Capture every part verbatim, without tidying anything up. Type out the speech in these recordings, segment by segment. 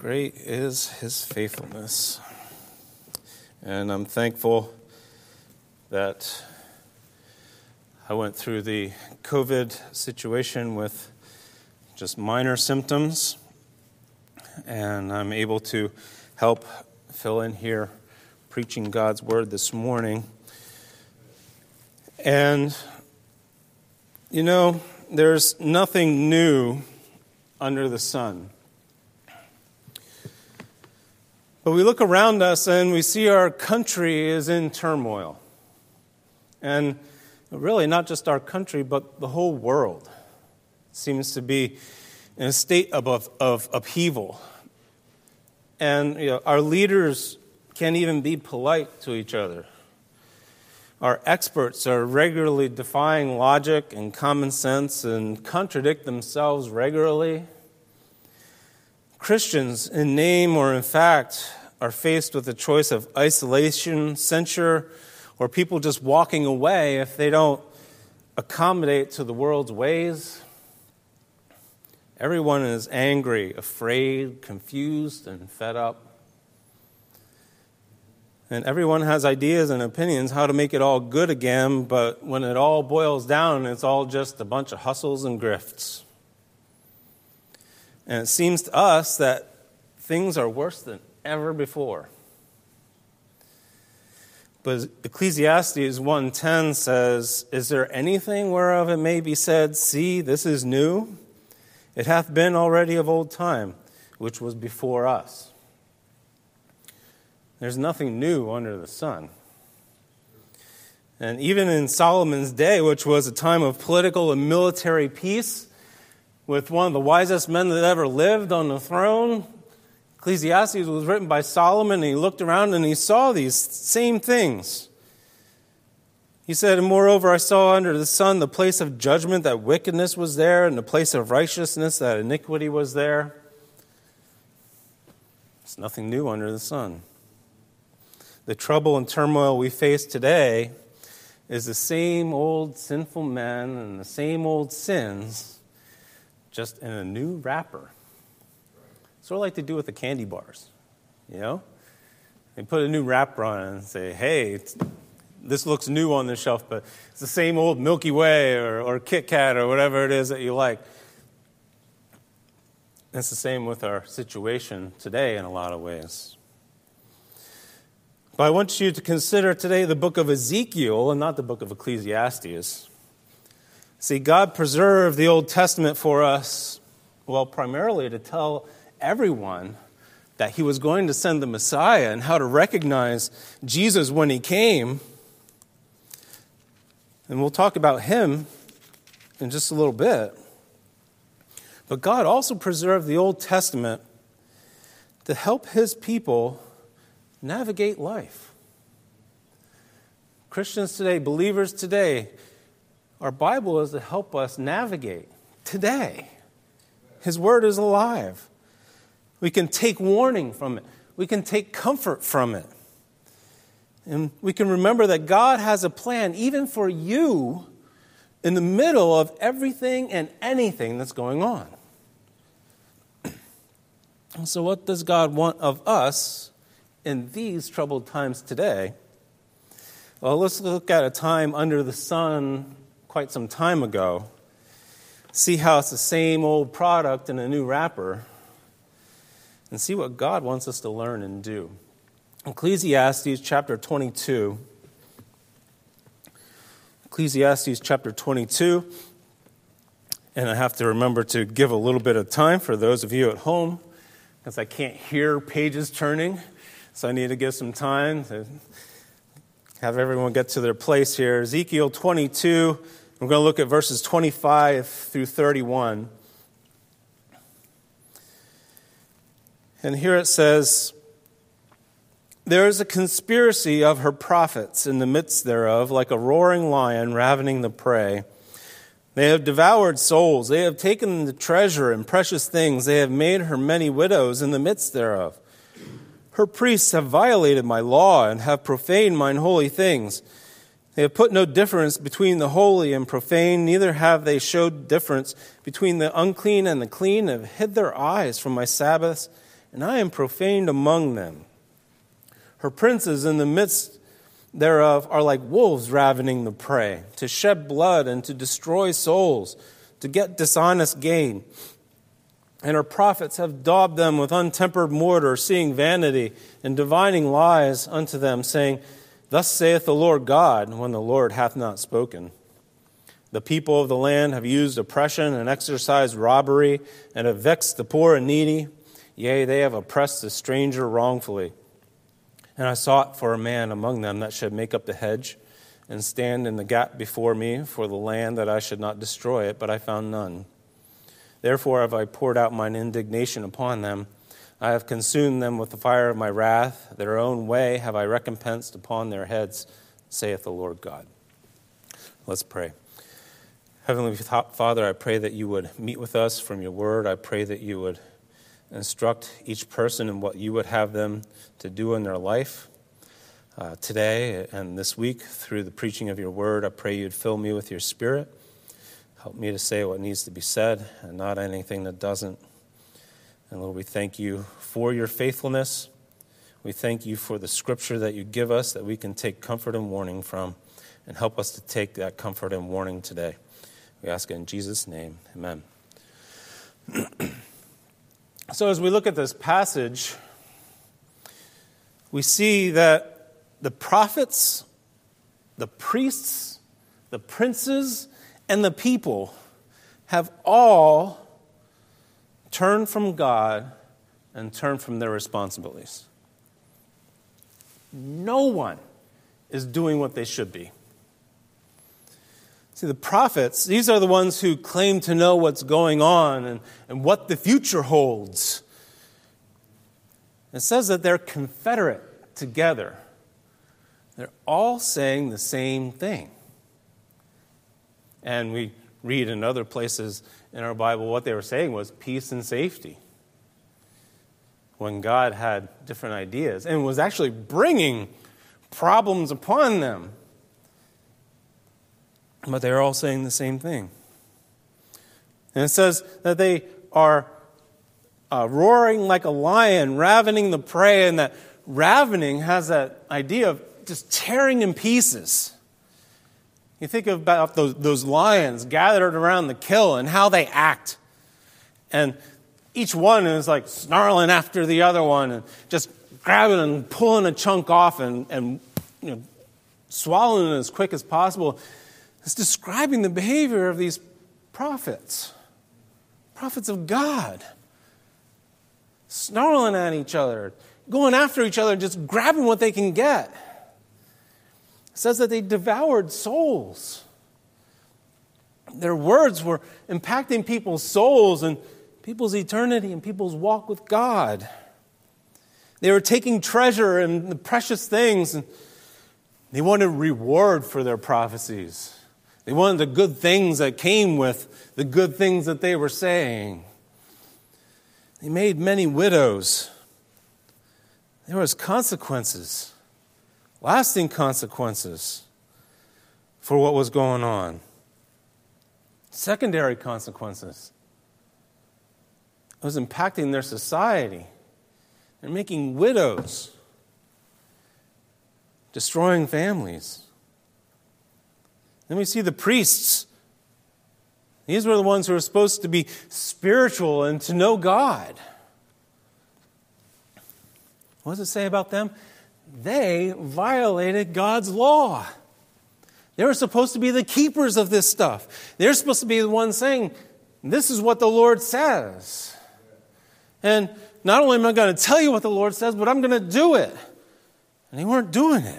Great is his faithfulness. And I'm thankful that I went through the COVID situation with just minor symptoms, and I'm able to help fill in here preaching God's word this morning. And, you know, there's nothing new under the sun. But we look around us and we see our country is in turmoil. And really not just our country, but the whole world seems to be in a state of, of, of upheaval. And you know, our leaders can't even be polite to each other. Our experts are regularly defying logic and common sense and contradict themselves regularly. Christians, in name or in fact, are faced with the choice of isolation, censure, or people just walking away if they don't accommodate to the world's ways. Everyone is angry, afraid, confused, and fed up. And everyone has ideas and opinions how to make it all good again, but when it all boils down, it's all just a bunch of hustles and grifts. And it seems to us that things are worse than ever before. But Ecclesiastes one ten says, "Is there anything whereof it may be said, See, this is new? It hath been already of old time, which was before us." There's nothing new under the sun. And even in Solomon's day, which was a time of political and military peace, with one of the wisest men that ever lived on the throne, Ecclesiastes was written by Solomon, and he looked around and he saw these same things. He said, "And moreover, I saw under the sun the place of judgment, that wickedness was there, and the place of righteousness, that iniquity was there." There's nothing new under the sun. The trouble and turmoil we face today is the same old sinful men and the same old sins, just in a new wrapper. Sort of like they do with the candy bars, you know? They put a new wrapper on it and say, "Hey, it's, this looks new on the shelf, but it's the same old Milky Way or, or Kit Kat or whatever it is that you like." It's the same with our situation today in a lot of ways. But I want you to consider today the book of Ezekiel and not the book of Ecclesiastes. See, God preserved the Old Testament for us, well, primarily to tell everyone that he was going to send the Messiah and how to recognize Jesus when he came. And we'll talk about him in just a little bit. But God also preserved the Old Testament to help his people navigate life. Christians today, believers today, our Bible is to help us navigate today. His word is alive. We can take warning from it. We can take comfort from it. And we can remember that God has a plan even for you in the middle of everything and anything that's going on. And so what does God want of us in these troubled times today? Well, let's look at a time under the sun quite some time ago. See how it's the same old product in a new wrapper. And see what God wants us to learn and do. Ecclesiastes chapter twenty-two. Ecclesiastes chapter twenty-two. And I have to remember to give a little bit of time for those of you at home, because I can't hear pages turning. So I need to give some time to have everyone get to their place here. Ezekiel twenty-two, we're going to look at verses twenty-five through thirty-one. And here it says, "There is a conspiracy of her prophets in the midst thereof, like a roaring lion ravening the prey. They have devoured souls. They have taken the treasure and precious things. They have made her many widows in the midst thereof. Her priests have violated my law and have profaned mine holy things. They have put no difference between the holy and profane, neither have they showed difference between the unclean and the clean, and have hid their eyes from my Sabbaths, and I am profaned among them. Her princes in the midst thereof are like wolves ravening the prey, to shed blood and to destroy souls, to get dishonest gain. And her prophets have daubed them with untempered mortar, seeing vanity and divining lies unto them, saying, Thus saith the Lord God, when the Lord hath not spoken. The people of the land have used oppression and exercised robbery, and have vexed the poor and needy. Yea, they have oppressed the stranger wrongfully. And I sought for a man among them that should make up the hedge, and stand in the gap before me for the land, that I should not destroy it, but I found none. Therefore have I poured out mine indignation upon them. I have consumed them with the fire of my wrath. Their own way have I recompensed upon their heads, saith the Lord God. Let's pray. Heavenly Father, I pray that you would meet with us from your word. I pray that you would instruct each person in what you would have them to do in their life. Uh, today and this week, through the preaching of your word, I pray you'd fill me with your spirit. Help me to say what needs to be said and not anything that doesn't. And Lord, we thank you for your faithfulness. We thank you for the scripture that you give us that we can take comfort and warning from, and help us to take that comfort and warning today. We ask it in Jesus' name. Amen. So as we look at this passage, we see that the prophets, the priests, the princes, and the people have all turned from God and turned from their responsibilities. No one is doing what they should be. See, the prophets, these are the ones who claim to know what's going on and, and what the future holds. It says that they're confederate together. They're all saying the same thing. And we read in other places in our Bible what they were saying was peace and safety, when God had different ideas and was actually bringing problems upon them. But they're all saying the same thing. And it says that they are uh, roaring like a lion, ravening the prey, and that ravening has that idea of just tearing in pieces. You think about those, those lions gathered around the kill and how they act. And each one is like snarling after the other one and just grabbing and pulling a chunk off and, and you know, swallowing it as quick as possible. It's describing the behavior of these prophets, prophets of God, snarling at each other, going after each other, just grabbing what they can get. It says that they devoured souls. Their words were impacting people's souls and people's eternity and people's walk with God. They were taking treasure in the precious things, and they wanted reward for their prophecies. They wanted the good things that came with the good things that they were saying. They made many widows. There was consequences, lasting consequences for what was going on. Secondary consequences. It was impacting their society. They're making widows, destroying families. Then we see the priests. These were the ones who were supposed to be spiritual and to know God. What does it say about them? They violated God's law. They were supposed to be the keepers of this stuff. They're supposed to be the ones saying, this is what the Lord says. And not only am I going to tell you what the Lord says, but I'm going to do it. And they weren't doing it.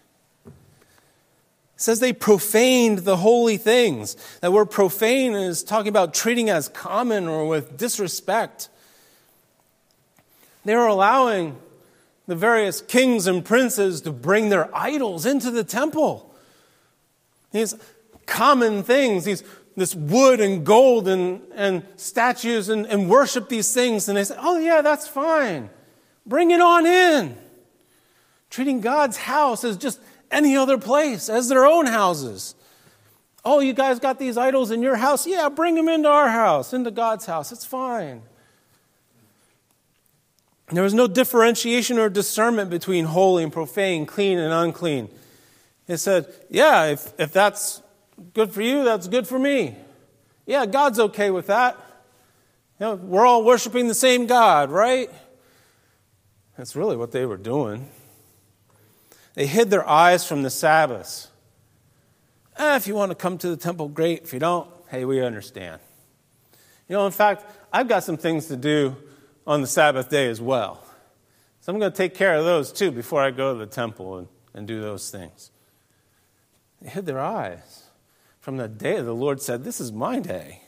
It says they profaned the holy things. That word profane is talking about treating as common or with disrespect. They were allowing the various kings and princes to bring their idols into the temple. These common things, these this wood and gold and, and statues and, and worship these things. And they say, oh yeah, that's fine. Bring it on in. Treating God's house as just any other place, as their own houses. Oh, you guys got these idols in your house? Yeah, bring them into our house, into God's house. It's fine. There was no differentiation or discernment between holy and profane, clean and unclean. It said, yeah, if, if that's good for you, that's good for me. Yeah, God's okay with that. You know, we're all worshiping the same God, right? That's really what they were doing. They hid their eyes from the Sabbath. Eh, if you want to come to the temple, great. If you don't, hey, we understand. You know, in fact, I've got some things to do on the Sabbath day as well. So I'm going to take care of those too before I go to the temple and, and do those things. They hid their eyes from the day the Lord said, this is my day.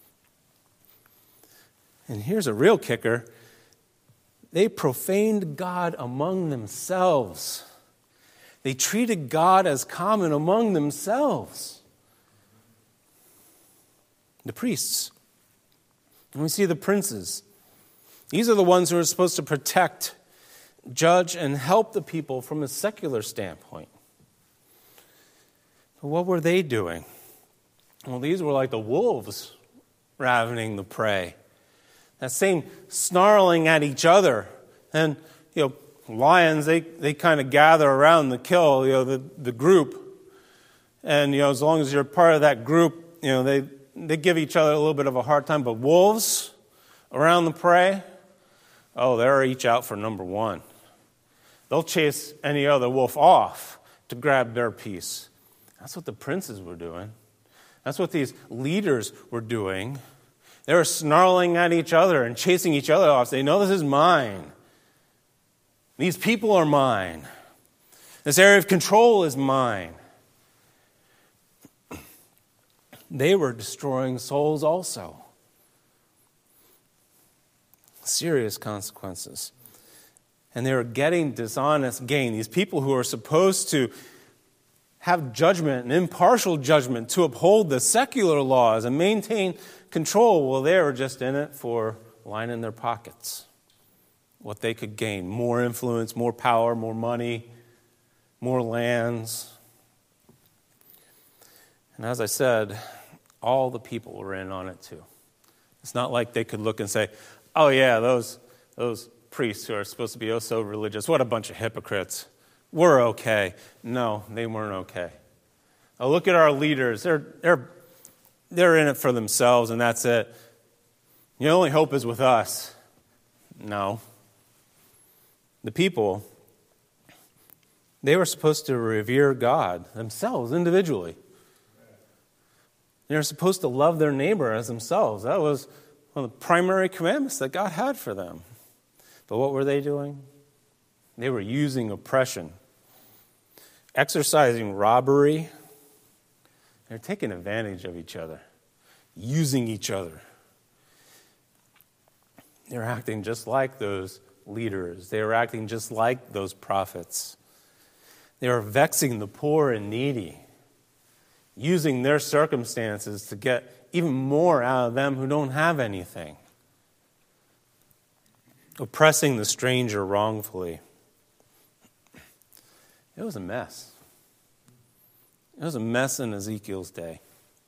And here's a real kicker. They profaned God among themselves. They treated God as common among themselves. The priests. And we see the princes. These are the ones who are supposed to protect, judge, and help the people from a secular standpoint. But what were they doing? Well, these were like the wolves ravening the prey. That same snarling at each other. And, you know, lions, they, they kind of gather around the kill, you know, the, the group. And, you know, as long as you're part of that group, you know, they, they give each other a little bit of a hard time. But wolves around the prey, oh, they're each out for number one. They'll chase any other wolf off to grab their piece. That's what the princes were doing. That's what these leaders were doing. They were snarling at each other and chasing each other off. They know this is mine. These people are mine. This area of control is mine. They were destroying souls also. Serious consequences. And they were getting dishonest gain. These people who are supposed to have judgment and impartial judgment to uphold the secular laws and maintain control, well, they were just in it for lining their pockets. What they could gain. More influence, more power, more money, more lands. And as I said, all the people were in on it too. It's not like they could look and say, oh yeah, those, those priests who are supposed to be oh so religious, what a bunch of hypocrites. We're okay. No, they weren't okay. Now look at our leaders. They're, they're, they're in it for themselves, and that's it. The only hope is with us. No. The people, they were supposed to revere God themselves individually. They were supposed to love their neighbor as themselves. That was one of the primary commandments that God had for them. But what were they doing? They were using oppression, exercising robbery. They're taking advantage of each other, using each other. They're acting just like those leaders. They were acting just like those prophets. They were vexing the poor and needy, using their circumstances to get even more out of them who don't have anything. Oppressing the stranger wrongfully. It was a mess. It was a mess in Ezekiel's day.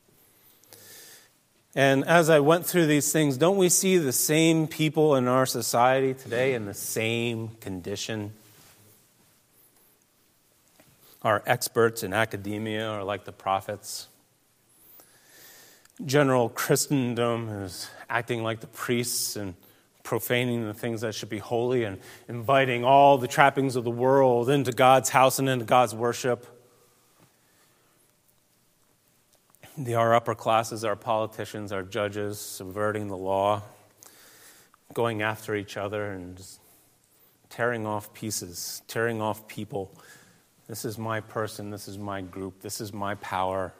And as I went through these things, don't we see the same people in our society today in the same condition? Our experts in academia are like the prophets. General Christendom is acting like the priests and profaning the things that should be holy and inviting all the trappings of the world into God's house and into God's worship. The our upper classes, our politicians, our judges, subverting the law, going after each other and just tearing off pieces, tearing off people. This is my person, this is my group, this is my power.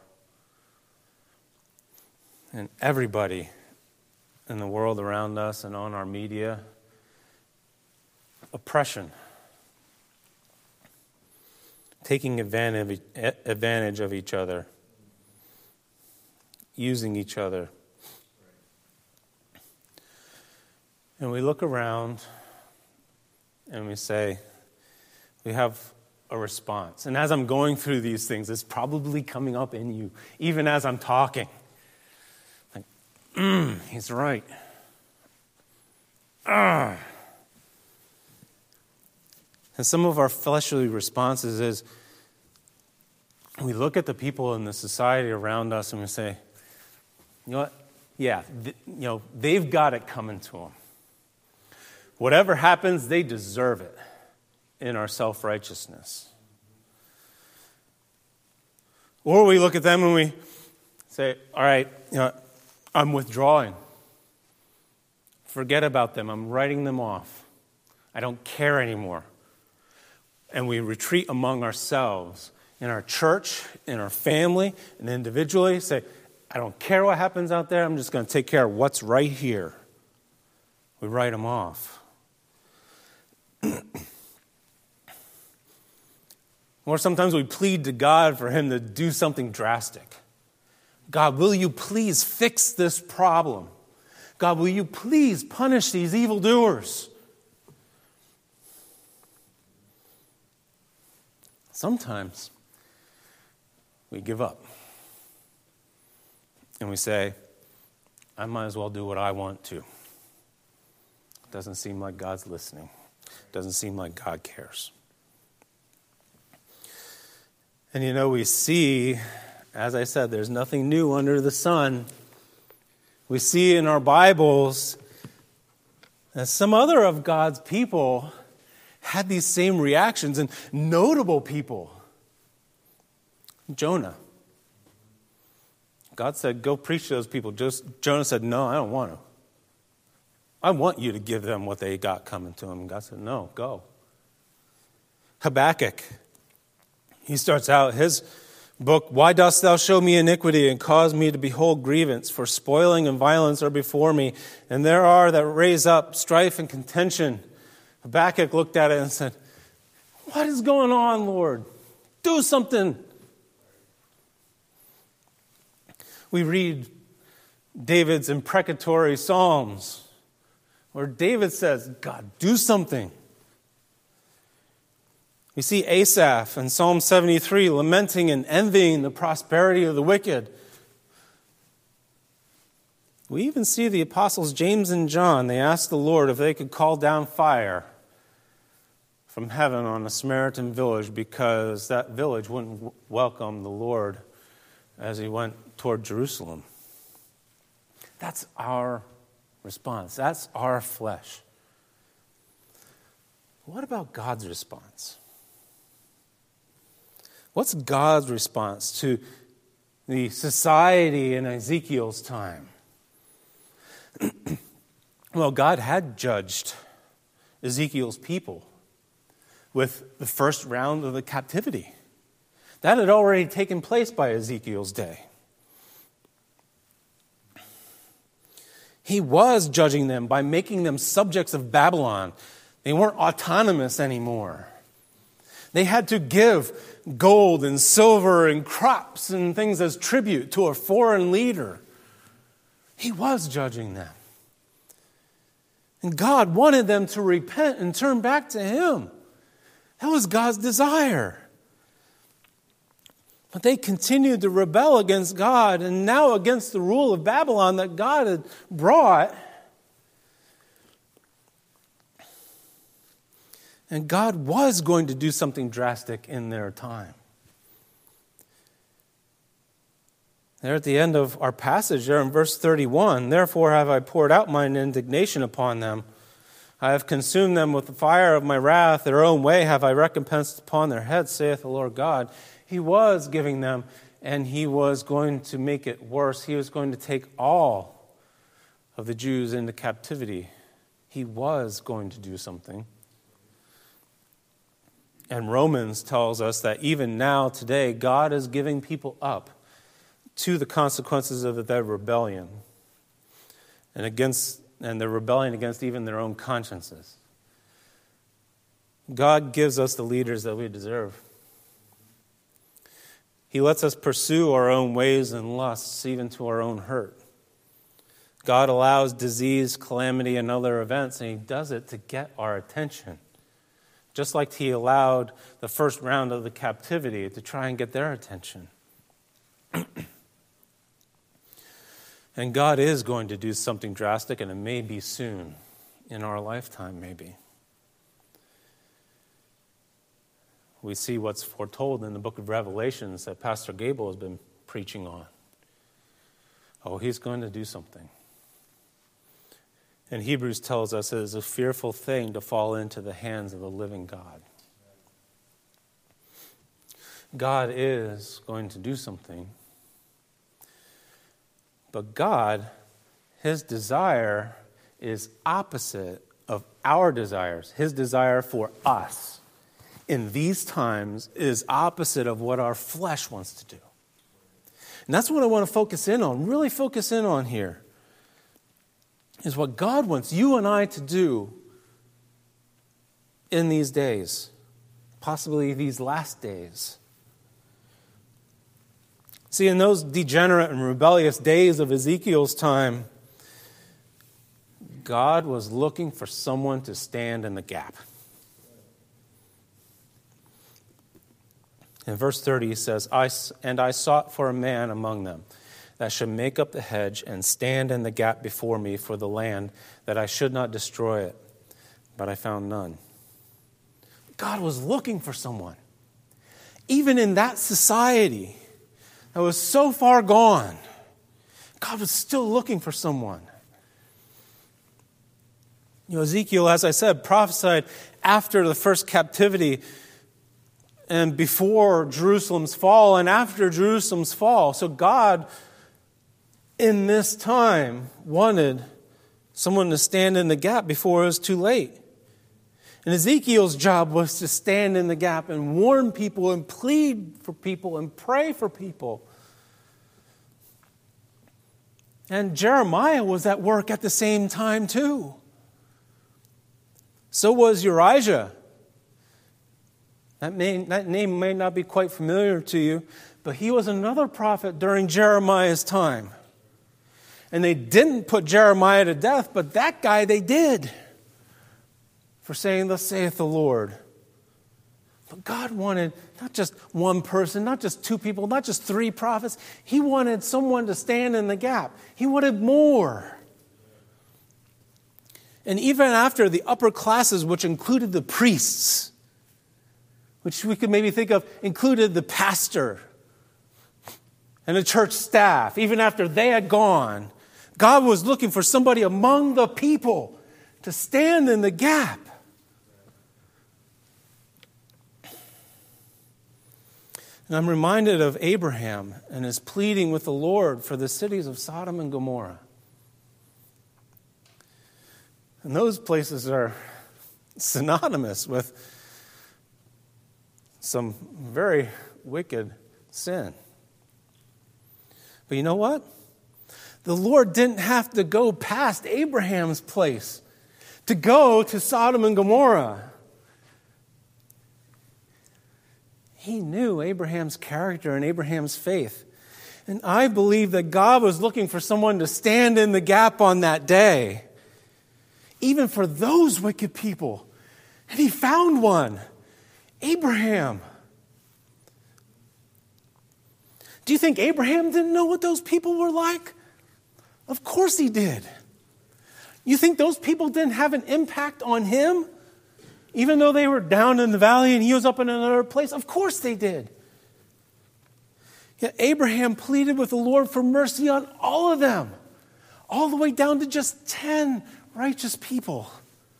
And everybody in the world around us and on our media, oppression, taking advantage, advantage of each other, using each other. And we look around and we say, we have a response. And as I'm going through these things, it's probably coming up in you, even as I'm talking. Like, mm, he's right. Ah, And some of our fleshly responses is we look at the people in the society around us and we say, you know what? Yeah, th- you know, they've got it coming to them. Whatever happens, they deserve it in our self-righteousness. Or we look at them and we say, all right, you know, I'm withdrawing. Forget about them. I'm writing them off. I don't care anymore. And we retreat among ourselves, in our church, in our family, and individually, say, I don't care what happens out there. I'm just going to take care of what's right here. We write them off. Or sometimes we plead to God for him to do something drastic. God, will you please fix this problem? God, will you please punish these evildoers? Sometimes we give up. And we say, I might as well do what I want to. It doesn't seem like God's listening. It doesn't seem like God cares. And you know, we see, as I said, there's nothing new under the sun. We see in our Bibles that some other of God's people had these same reactions, and notable people. Jonah. God said, go preach to those people. Just, Jonah said, no, I don't want to. I want you to give them what they got coming to them. And God said, no, go. Habakkuk. He starts out his book, why dost thou show me iniquity and cause me to behold grievance? For spoiling and violence are before me, and there are that raise up strife and contention. Habakkuk looked at it and said, what is going on, Lord? Do something. We read David's imprecatory psalms where David says, God, do something. We see Asaph in Psalm seventy-three lamenting and envying the prosperity of the wicked. We even see the apostles James and John. They asked the Lord if they could call down fire from heaven on a Samaritan village because that village wouldn't w- welcome the Lord as he went toward Jerusalem. That's our response. That's our flesh. What about God's response? What's God's response to the society in Ezekiel's time? Well, God had judged Ezekiel's people with the first round of the captivity. That had already taken place by Ezekiel's day. He was judging them by making them subjects of Babylon. They weren't autonomous anymore. They had to give gold and silver and crops and things as tribute to a foreign leader. He was judging them. And God wanted them to repent and turn back to Him. That was God's desire. But they continued to rebel against God and now against the rule of Babylon that God had brought. And God was going to do something drastic in their time. There at the end of our passage, there in verse thirty-one, therefore have I poured out mine indignation upon them. I have consumed them with the fire of my wrath. Their own way have I recompensed upon their heads, saith the Lord God. He was giving them, and He was going to make it worse. He was going to take all of the Jews into captivity. He was going to do something. And Romans tells us that even now, today, God is giving people up to the consequences of their rebellion and against and their rebellion against even their own consciences. God gives us the leaders that we deserve. He lets us pursue our own ways and lusts, even to our own hurt. God allows disease, calamity, and other events, and He does it to get our attention. Just like He allowed the first round of the captivity to try and get their attention. And God is going to do something drastic, and it may be soon, in our lifetime maybe. we see what's foretold in the book of Revelations that Pastor Gable has been preaching on. Oh, he's going to do something. And Hebrews tells us it is a fearful thing to fall into the hands of the living God. God is going to do something. But God, his desire is opposite of our desires. His desire for us in these times is opposite of what our flesh wants to do. And that's what I want to focus in on, really focus in on here, is what God wants you and I to do in these days, possibly these last days. See, in those degenerate and rebellious days of Ezekiel's time, God was looking for someone to stand in the gap. In verse thirty, he says, I, And I sought for a man among them that should make up the hedge and stand in the gap before me for the land, that I should not destroy it. But I found none. God was looking for someone. Even in that society that was so far gone, God was still looking for someone. You know, Ezekiel, as I said, prophesied after the first captivity and before Jerusalem's fall and after Jerusalem's fall. So God, in this time, wanted someone to stand in the gap before it was too late. And Ezekiel's job was to stand in the gap and warn people and plead for people and pray for people. And Jeremiah was at work at the same time too. So was Urijah. That, may, that name may not be quite familiar to you, but he was another prophet during Jeremiah's time. And they didn't put Jeremiah to death, but that guy they did for saying, "Thus saith the Lord." But God wanted not just one person, not just two people, not just three prophets. He wanted someone to stand in the gap. He wanted more. And even after the upper classes, which included the priests, which we could maybe think of included the pastor and the church staff, even after they had gone, God was looking for somebody among the people to stand in the gap. And I'm reminded of Abraham and his pleading with the Lord for the cities of Sodom and Gomorrah. And those places are synonymous with some very wicked sin. But you know what? The Lord didn't have to go past Abraham's place to go to Sodom and Gomorrah. He knew Abraham's character and Abraham's faith. And I believe that God was looking for someone to stand in the gap on that day, even for those wicked people. And he found one. Abraham. Do you think Abraham didn't know what those people were like? Of course he did. You think those people didn't have an impact on him? Even though they were down in the valley and he was up in another place? Of course they did. Yet Abraham pleaded with the Lord for mercy on all of them, all the way down to just ten righteous people.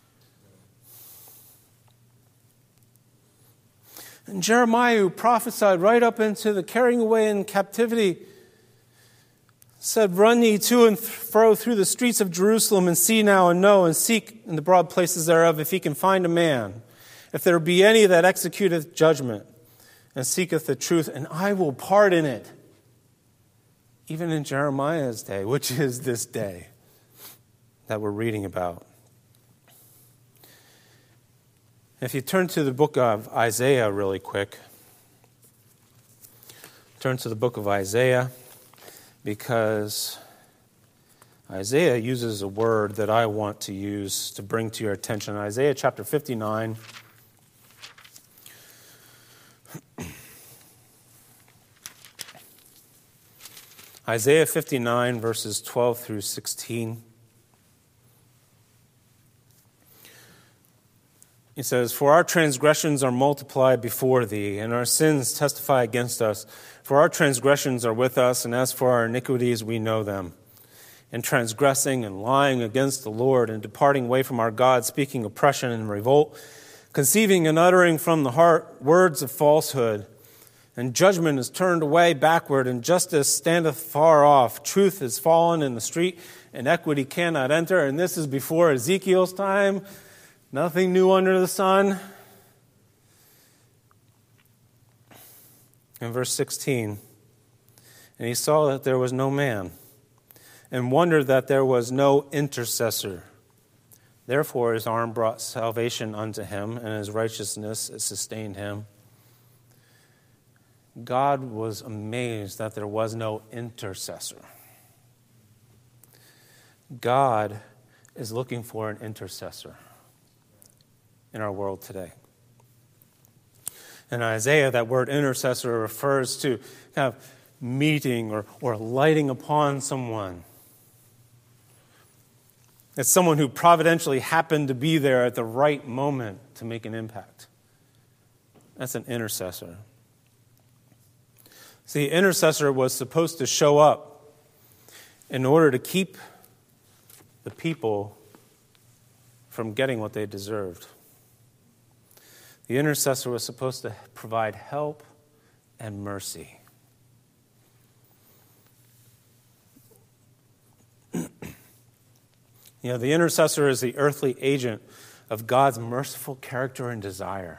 And Jeremiah, who prophesied right up into the carrying away in captivity, said, "Run ye to and fro through the streets of Jerusalem, and see now and know, and seek in the broad places thereof, if ye can find a man, if there be any that executeth judgment, and seeketh the truth, and I will pardon it." Even in Jeremiah's day, which is this day that we're reading about. If you turn to the book of Isaiah really quick, turn to the book of Isaiah, because Isaiah uses a word that I want to use to bring to your attention. Isaiah chapter fifty-nine. Isaiah fifty-nine, verses twelve through sixteen. He says, "For our transgressions are multiplied before thee, and our sins testify against us. For our transgressions are with us, and as for our iniquities, we know them. And transgressing and lying against the Lord, and departing away from our God, speaking oppression and revolt, conceiving and uttering from the heart words of falsehood. And judgment is turned away backward, and justice standeth far off. Truth is fallen in the street, and equity cannot enter." And this is before Ezekiel's time. Nothing new under the sun. In verse sixteen, "And he saw that there was no man, and wondered that there was no intercessor. Therefore his arm brought salvation unto him, and his righteousness sustained him." God was amazed that there was no intercessor. God is looking for an intercessor in our world today. In Isaiah, that word intercessor refers to kind of meeting or, or lighting upon someone. It's someone who providentially happened to be there at the right moment to make an impact. That's an intercessor. See, the intercessor was supposed to show up in order to keep the people from getting what they deserved. The intercessor was supposed to provide help and mercy. You know, the intercessor is the earthly agent of God's merciful character and desire.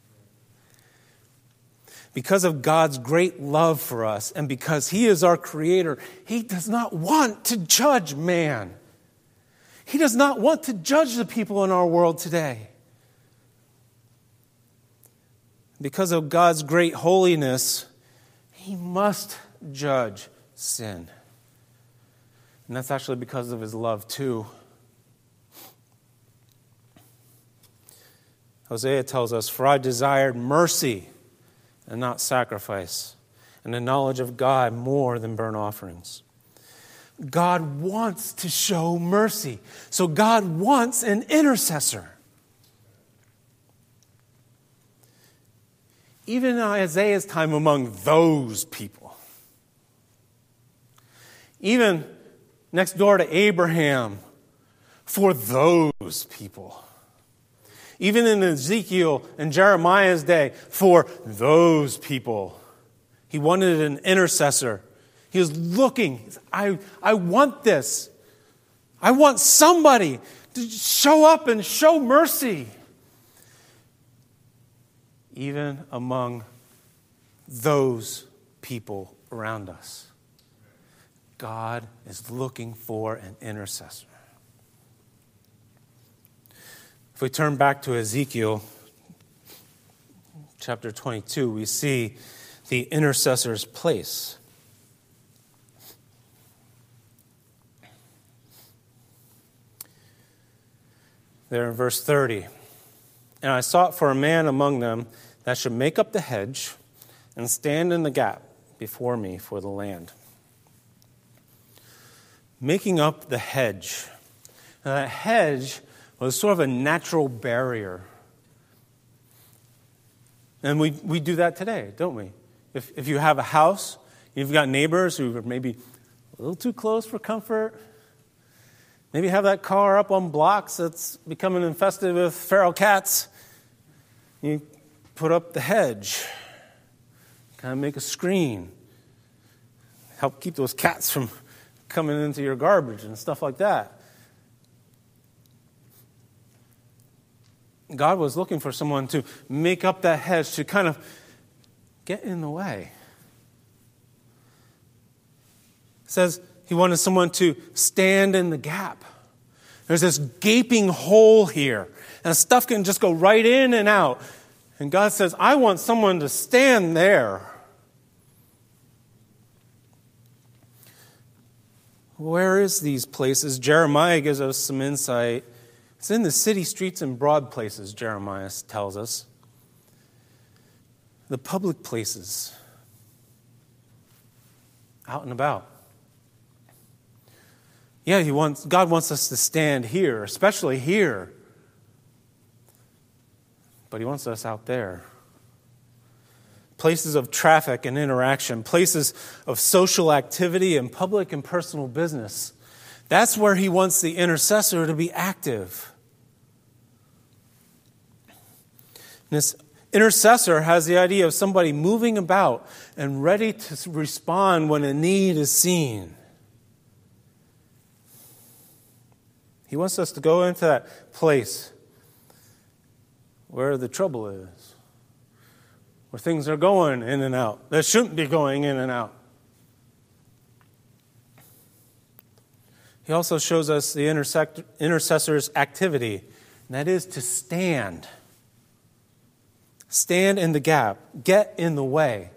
Because of God's great love for us, and because He is our Creator, He does not want to judge man. He does not want to judge the people in our world today. Because of God's great holiness, He must judge sin. And that's actually because of His love too. Hosea tells us, "For I desired mercy and not sacrifice, and the knowledge of God more than burnt offerings." God wants to show mercy. So God wants an intercessor. Even in Isaiah's time, among those people. Even next door to Abraham, for those people. Even in Ezekiel and Jeremiah's day, for those people. He wanted an intercessor. He was looking. I, I want this. I want somebody to show up and show mercy. Even among those people around us, God is looking for an intercessor. If we turn back to Ezekiel chapter twenty-two, we see the intercessor's place. There in verse thirty, "And I sought for a man among them that should make up the hedge and stand in the gap before me for the land." Making up the hedge. Now, that hedge was sort of a natural barrier. And we, we do that today, don't we? If, if you have a house, you've got neighbors who are maybe a little too close for comfort. Maybe have that car up on blocks that's becoming infested with feral cats. You put up the hedge, kind of make a screen, help keep those cats from coming into your garbage and stuff like that. God was looking for someone to make up that hedge, to kind of get in the way. It says He wanted someone to stand in the gap. There's this gaping hole here, and stuff can just go right in and out. And God says, I want someone to stand there. Where is these places? Jeremiah gives us some insight. It's in the city streets and broad places, Jeremiah tells us. The public places. Out and about. Yeah, he wants, God wants us to stand here, especially here. but he wants us out there. Places of traffic and interaction, places of social activity and public and personal business. That's where he wants the intercessor to be active. And this intercessor has the idea of somebody moving about and ready to respond when a need is seen. He wants us to go into that place where the trouble is, where things are going in and out that shouldn't be going in and out. He also shows us the intersect- intercessor's activity, and that is to stand. Stand in the gap. Get in the way.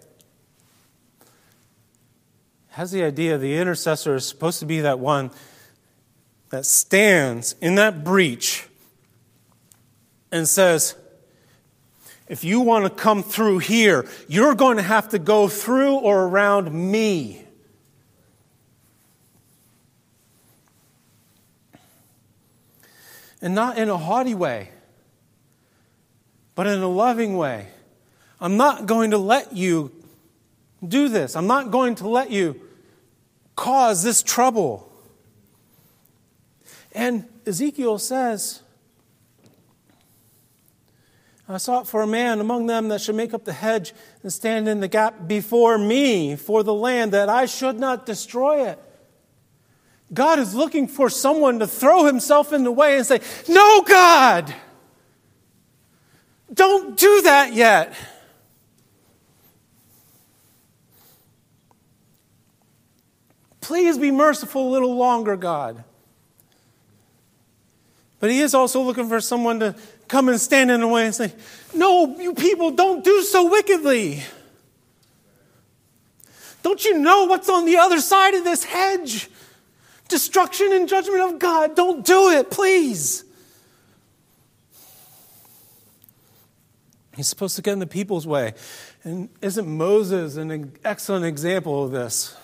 Has the idea the intercessor is supposed to be that one that stands in that breach and says, if you want to come through here, you're going to have to go through or around me. And not in a haughty way, but in a loving way. I'm not going to let you do this. I'm not going to let you cause this trouble. And Ezekiel says, I sought for a man among them that should make up the hedge and stand in the gap before me for the land, that I should not destroy it. God is looking for someone to throw himself in the way and say, no, God, don't do that yet. Please be merciful a little longer, God. But he is also looking for someone to come and stand in the way and say, no, you people, don't do so wickedly. Don't you know what's on the other side of this hedge? Destruction and judgment of God. Don't do it, please. He's supposed to get in the people's way. And isn't Moses an excellent example of this?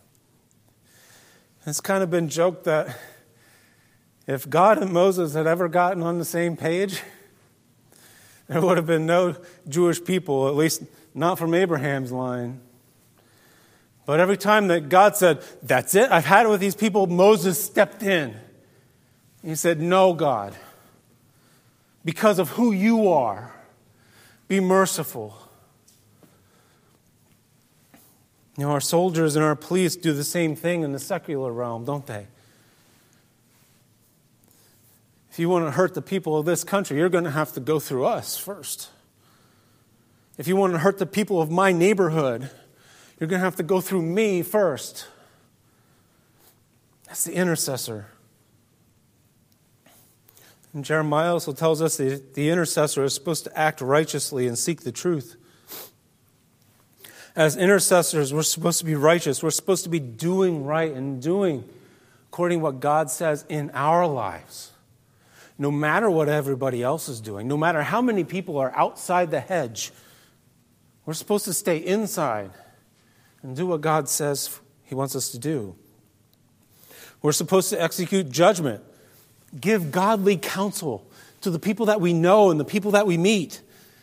It's kind of been joked that if God and Moses had ever gotten on the same page, there would have been no Jewish people, at least not from Abraham's line. But every time that God said, that's it, I've had it with these people, Moses stepped in. He said, no, God, because of who you are, be merciful. You know, our soldiers and our police do the same thing in the secular realm, don't they? If you want to hurt the people of this country, you're going to have to go through us first. If you want to hurt the people of my neighborhood, you're going to have to go through me first. That's the intercessor. And Jeremiah also tells us that the intercessor is supposed to act righteously and seek the truth. As intercessors, we're supposed to be righteous. We're supposed to be doing right and doing according to what God says in our lives. No matter what everybody else is doing, no matter how many people are outside the hedge, we're supposed to stay inside and do what God says he wants us to do. We're supposed to execute judgment, give godly counsel to the people that we know and the people that we meet.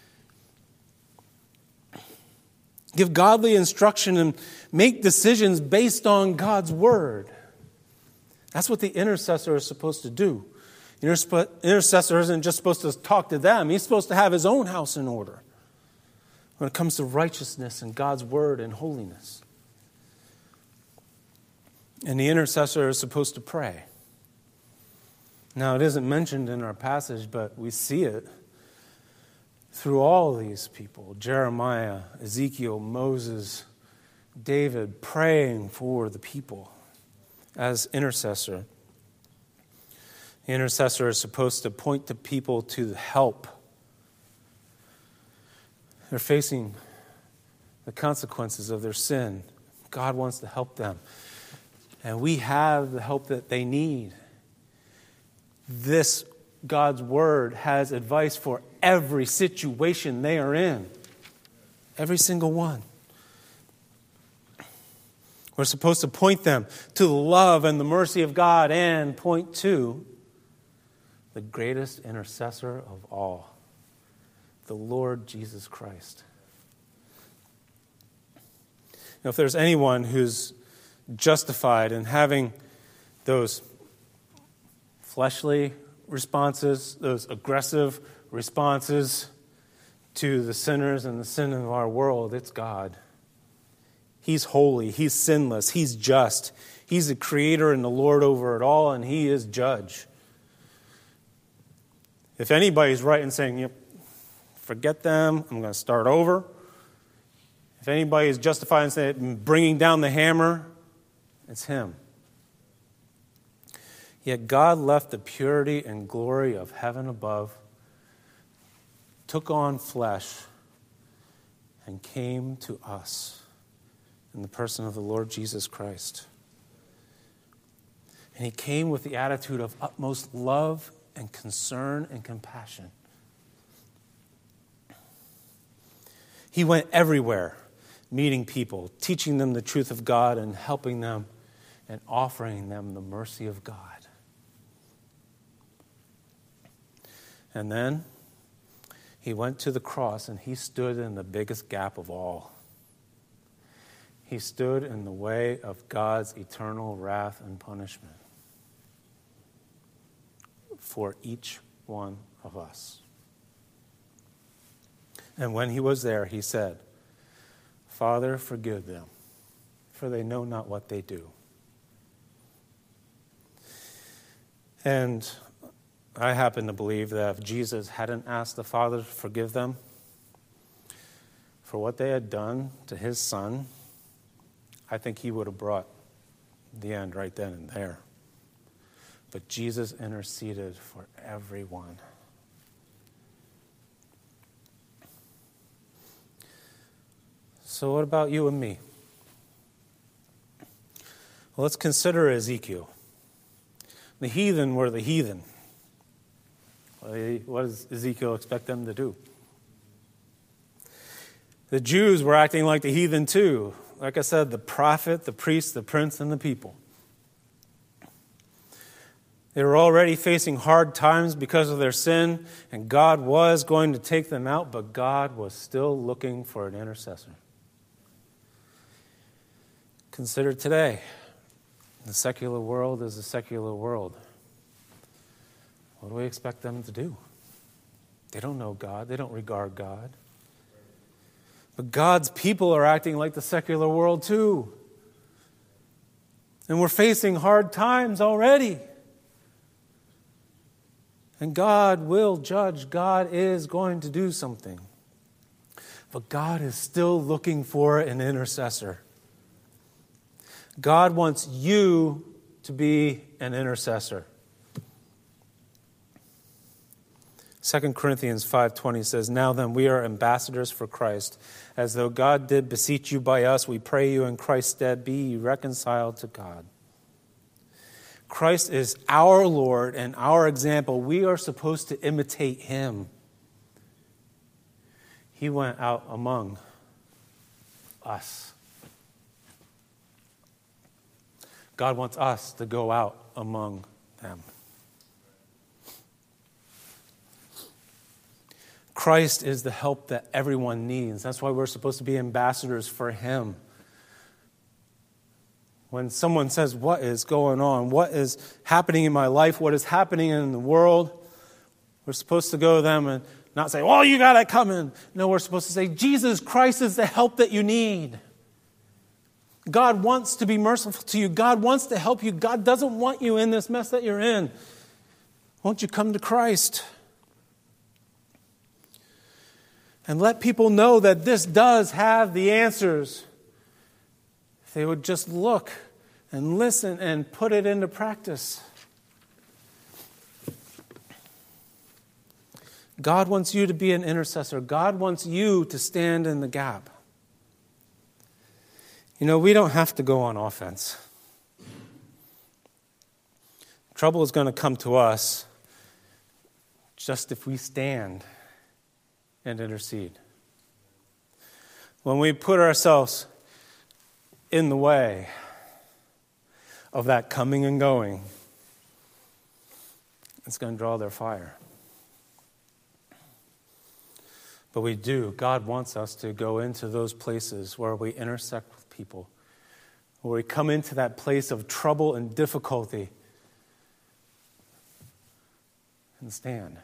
Give godly instruction and make decisions based on God's word. That's what the intercessor is supposed to do. The intercessor isn't just supposed to talk to them. He's supposed to have his own house in order when it comes to righteousness and God's word and holiness. And the intercessor is supposed to pray. Now, it isn't mentioned in our passage, but we see it through all these people. Jeremiah, Ezekiel, Moses, David, praying for the people as intercessor. The intercessor is supposed to point the people to help. They're facing the consequences of their sin. God wants to help them. And we have the help that they need. This God's word has advice for every situation they are in. Every single one. We're supposed to point them to the love and the mercy of God and point to the greatest intercessor of all, the Lord Jesus Christ. Now, if there's anyone who's justified in having those fleshly responses, those aggressive responses to the sinners and the sin of our world, it's God. He's holy. He's sinless. He's just. He's the creator and the Lord over it all, and he is judge. If anybody's right in saying, yep, forget them, I'm going to start over. If anybody is justified in saying, bringing down the hammer, it's him. Yet God left the purity and glory of heaven above, took on flesh, and came to us in the person of the Lord Jesus Christ. And he came with the attitude of utmost love and concern and compassion. He went everywhere, meeting people, teaching them the truth of God and helping them and offering them the mercy of God. And then he went to the cross and he stood in the biggest gap of all. He stood in the way of God's eternal wrath and punishment for each one of us. And when he was there, he said, Father, forgive them, for they know not what they do. And I happen to believe that if Jesus hadn't asked the Father to forgive them for what they had done to his Son, I think he would have brought the end right then and there. But Jesus interceded for everyone. So what about you and me? Well, let's consider Ezekiel. The heathen were the heathen. What does Ezekiel expect them to do? The Jews were acting like the heathen too. Like I said, the prophet, the priest, the prince, and the people. They were already facing hard times because of their sin, and God was going to take them out, but God was still looking for an intercessor. Consider today. The secular world is a secular world. What do we expect them to do? They don't know God. They don't regard God. But God's people are acting like the secular world too. And we're facing hard times already. And God will judge. God is going to do something. But God is still looking for an intercessor. God wants you to be an intercessor. Second Corinthians five twenty says, Now then, we are ambassadors for Christ. As though God did beseech you by us, we pray you in Christ's stead, be ye reconciled to God. Christ is our Lord and our example. We are supposed to imitate him. He went out among us. God wants us to go out among them. Christ is the help that everyone needs. That's why we're supposed to be ambassadors for him. When someone says, what is going on? What is happening in my life? What is happening in the world? We're supposed to go to them and not say, oh, you got it coming. No, we're supposed to say, Jesus Christ is the help that you need. God wants to be merciful to you. God wants to help you. God doesn't want you in this mess that you're in. Won't you come to Christ? And let people know that this does have the answers. If they would just look and listen and put it into practice. God wants you to be an intercessor. God wants you to stand in the gap. You know, we don't have to go on offense. Trouble is going to come to us just if we stand and intercede. When we put ourselves in the way of that coming and going, it's going to draw their fire. But we do. God wants us to go into those places where we intersect with people, where we come into that place of trouble and difficulty and stand.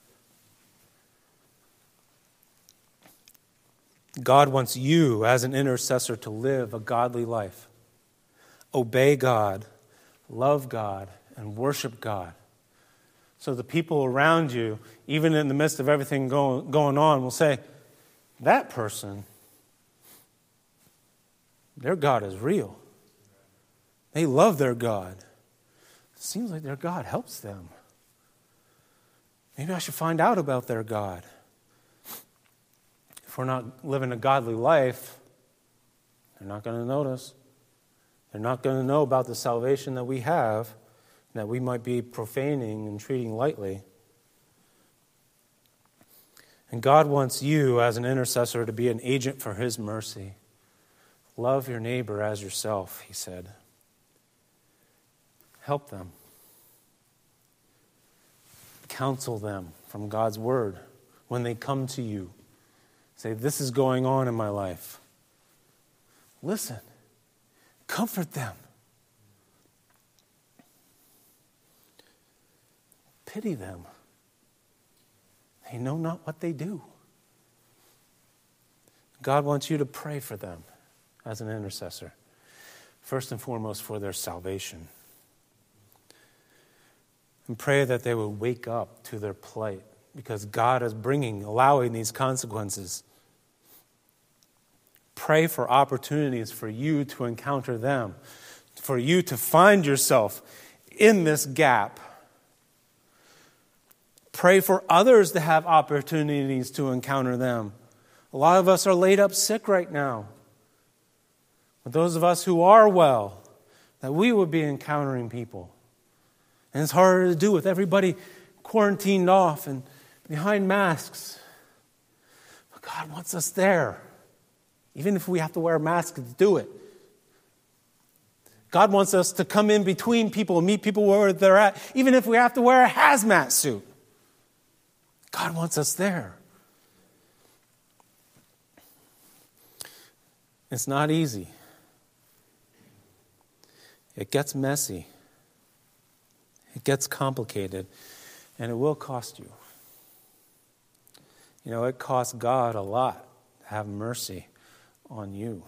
God wants you as an intercessor to live a godly life. Obey God, love God, and worship God. So the people around you, even in the midst of everything going, going on, will say, that person, their God is real. They love their God. It seems like their God helps them. Maybe I should find out about their God. If we're not living a godly life, they're not going to notice. They're not going to know about the salvation that we have, that we might be profaning and treating lightly. And God wants you as an intercessor to be an agent for His mercy. Love your neighbor as yourself, He said. Help them. Counsel them from God's word when they come to you. Say, this is going on in my life. Listen. Comfort them. Pity them. They know not what they do. God wants you to pray for them as an intercessor. First and foremost, for their salvation. And pray that they will wake up to their plight, because God is bringing, allowing these consequences. Pray for opportunities for you to encounter them, for you to find yourself in this gap. Pray for others to have opportunities to encounter them. A lot of us are laid up sick right now. But those of us who are well, that we would be encountering people. And it's harder to do with everybody quarantined off and behind masks. But God wants us there. Even if we have to wear a mask to do it. God wants us to come in between people and meet people where they're at, even if we have to wear a hazmat suit. God wants us there. It's not easy. It gets messy. It gets complicated. And it will cost you. You know, it costs God a lot to have mercy on you.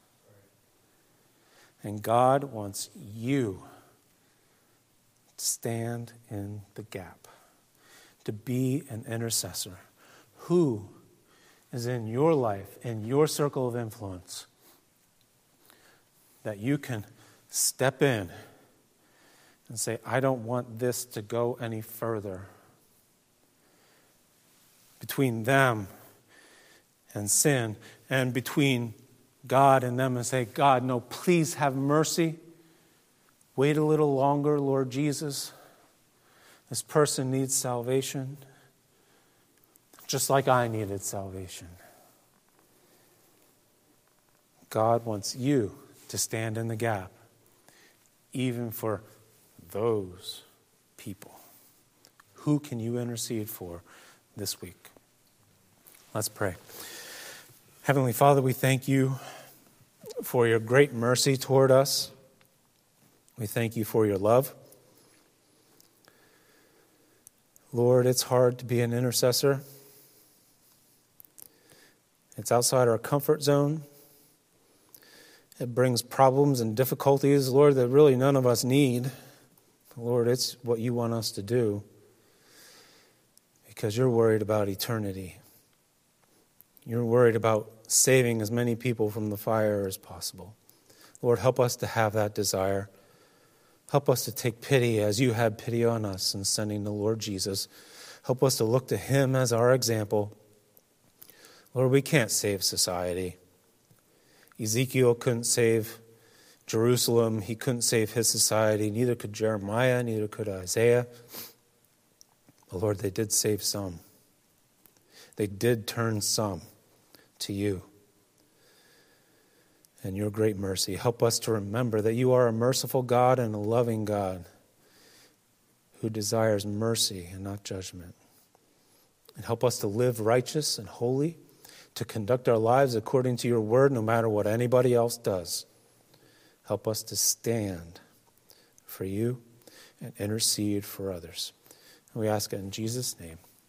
And God wants you to stand in the gap, to be an intercessor. Who is in your life, in your circle of influence, that you can step in and say, I don't want this to go any further between them and sin, and between God and them, and say, God, no, please have mercy. Wait a little longer, Lord Jesus. This person needs salvation, just like I needed salvation. God wants you to stand in the gap, even for those people. Who can you intercede for this week? Let's pray. Heavenly Father, we thank you for your great mercy toward us. We thank you for your love. Lord, it's hard to be an intercessor. It's outside our comfort zone. It brings problems and difficulties, Lord, that really none of us need. Lord, it's what you want us to do because you're worried about eternity. You're worried about saving as many people from the fire as possible. Lord, help us to have that desire. Help us to take pity as you had pity on us in sending the Lord Jesus. Help us to look to him as our example. Lord, we can't save society. Ezekiel couldn't save Jerusalem. He couldn't save his society. Neither could Jeremiah. Neither could Isaiah. But Lord, they did save some. They did turn some to you and your great mercy. Help us to remember that you are a merciful God and a loving God who desires mercy and not judgment. And help us to live righteous and holy, to conduct our lives according to your word, no matter what anybody else does. Help us to stand for you and intercede for others. And we ask it in Jesus' name.